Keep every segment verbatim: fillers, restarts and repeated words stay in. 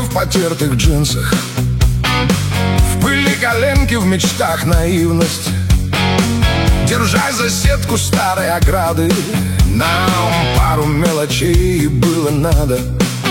в потертых джинсах, в пыли коленки, в мечтах наивность. Держась за сетку старой ограды, нам пару мелочей было надо.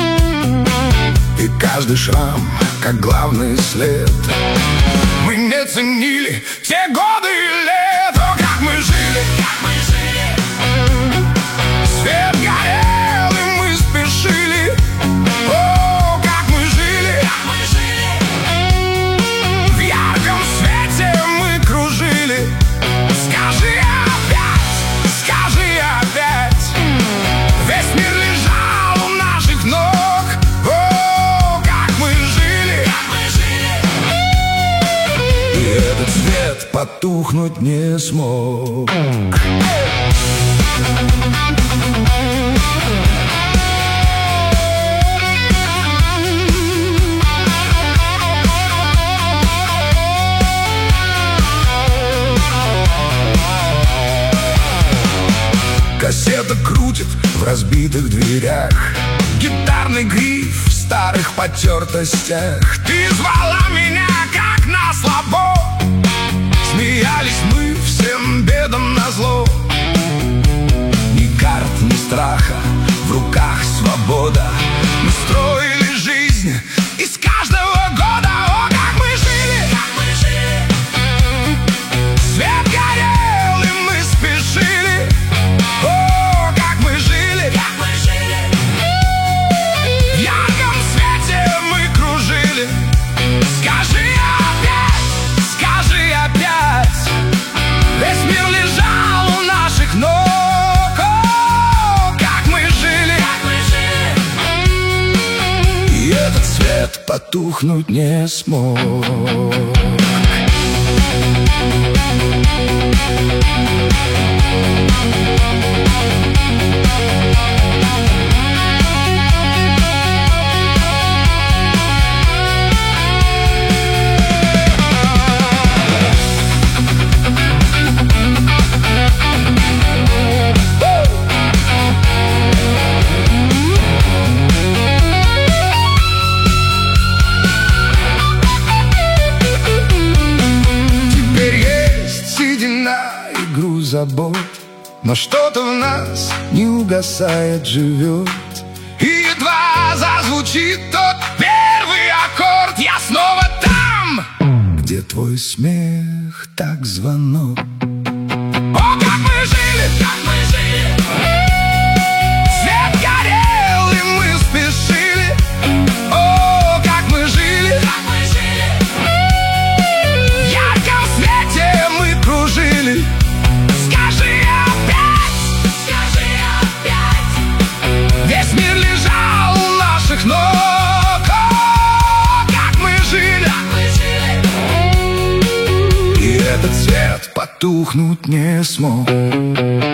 И каждый шрам, как главный след. Мы не ценили те годы и лет. О, как мы жили, как мы жили. Свет горел, и мы спешили. О, как мы жили, как мы жили. В ярком свете мы кружили. Скажи опять, скажи опять. Весь мир лежал у наших ног. О, как мы жили, как мы жили. И этот свет потухнуть не смог. Кассета крутит в разбитых дверях, гитарный гриф в старых потертостях. Ты звала меня как на слабо. Смеялись мы всем бедам назло. Ни карт, ни страха, в руках свобода. Мы строили жизнь из каждого года. О, как мы жили, как мы жили. Свет горел, и мы спешили. О, как мы жили, как мы жили. В ярком свете мы кружили. Скажи опять, скажи опять. Весь мир лежал у наших ног. О, как мы жили, как мы жили. И этот свет потухнуть не смог. Забот, но что-то в нас не угасает, живет. И едва зазвучит тот первый аккорд, я снова там, где твой смех, так звонок. О, как мы жили, как мы жили. Свет горел, и мы спешили. О, как мы жили, как мы жили. В ярком свете мы кружили. Весь мир лежал у наших ног. О, как мы жили, как мы жили. И этот свет потухнуть не смог.